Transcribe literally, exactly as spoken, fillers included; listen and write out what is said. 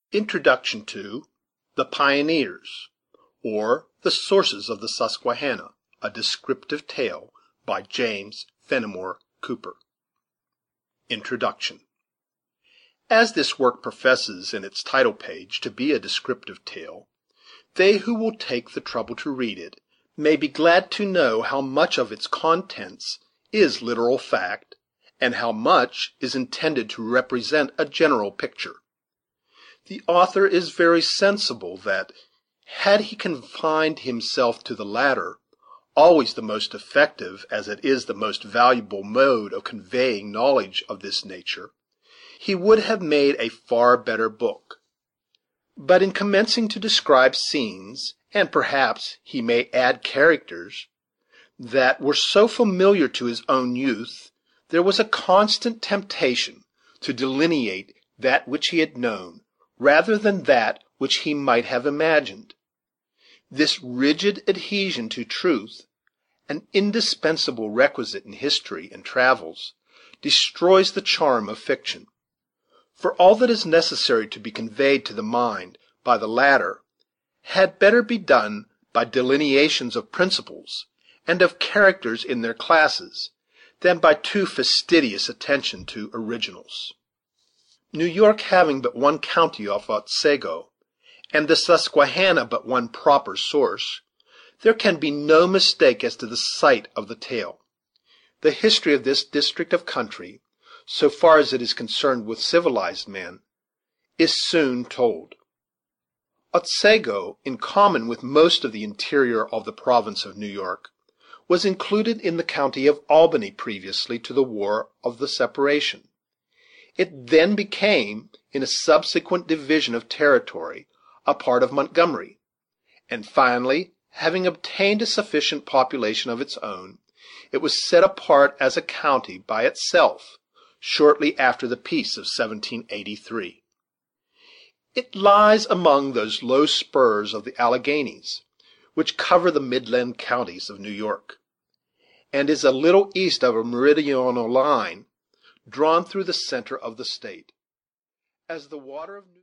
INTRODUCTION to "The Pioneers; or, the Sources of the Susquehanna: a Descriptive Tale," by James Fenimore Cooper. INTRODUCTION. As this work professes in its title page to be a descriptive tale, they who will take the trouble to read it may be glad to know how much of its contents is literal fact, and how much is intended to represent a general picture. The author is very sensible that, had he confined himself to the latter, always the most effective, as it is the most valuable mode of conveying knowledge of this nature, he would have made a far better book. But in commencing to describe scenes, and perhaps he may add characters, that were so familiar to his own youth, there was a constant temptation to delineate that which he had known, rather than that which he might have imagined. This rigid adhesion to truth, an indispensable requisite in history and travels, destroys the charm of fiction; for all that is necessary to be conveyed to the mind by the latter had better be done by delineations of principles, and of characters in their classes, than by too fastidious attention to originals. New York having but one county off Otsego, and the Susquehanna but one proper source, there can be no mistake as to the site of the tale. The history of this district of country, so far as it is concerned with civilized men, is soon told. Otsego, in common with most of the interior of the province of New York, was included in the county of Albany previously to the war of the separation. It then became, in a subsequent division of territory, a part of Montgomery, and finally, having obtained a sufficient population of its own, it was set apart as a county by itself shortly after the peace of seventeen eighty-three. It lies among those low spurs of the Alleghanies, which cover the midland counties of New York, and is a little east of a meridional line drawn through the centre of the State. As the water of New